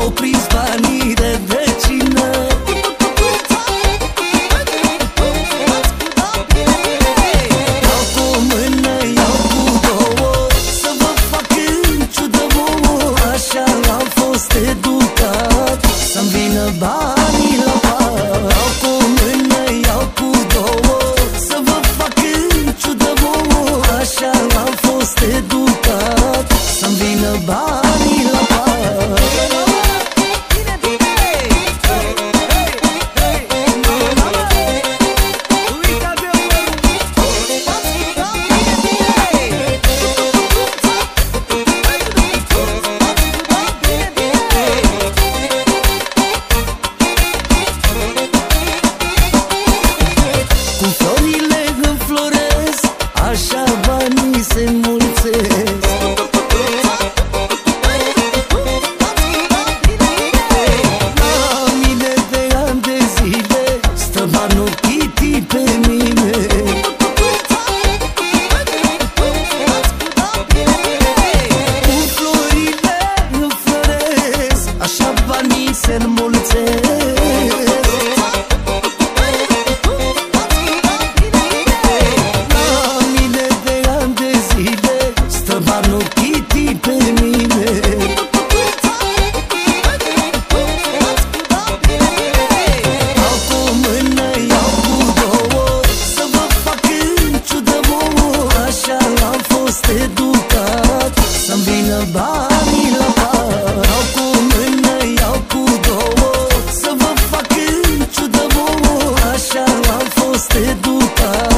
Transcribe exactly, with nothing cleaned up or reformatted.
M-au prins banii de vecină. Iau cu o mână, iau cu două, să vă fac în ciudă vouă. Așa am fost educat, să-mi vină banii la par. Iau cu o mână, iau cu două, să vă fac în ciudă vouă. Așa am fost educat, să-mi vină banii la par. Cu florile înfloresc, așa banii se înmulțesc. La mine de ani de zile stă banul chiti pe mine. Cu florile înfloresc, așa banii se înmulțesc. Banul chiti pe mine. Iau cu o mână, iau cu două, să vă fac în ciudă vouă. Așa am fost educat, să-mi vină banii la par. Iau cu o mână, iau cu două, să vă fac în ciudă vouă. Așa am fost educat,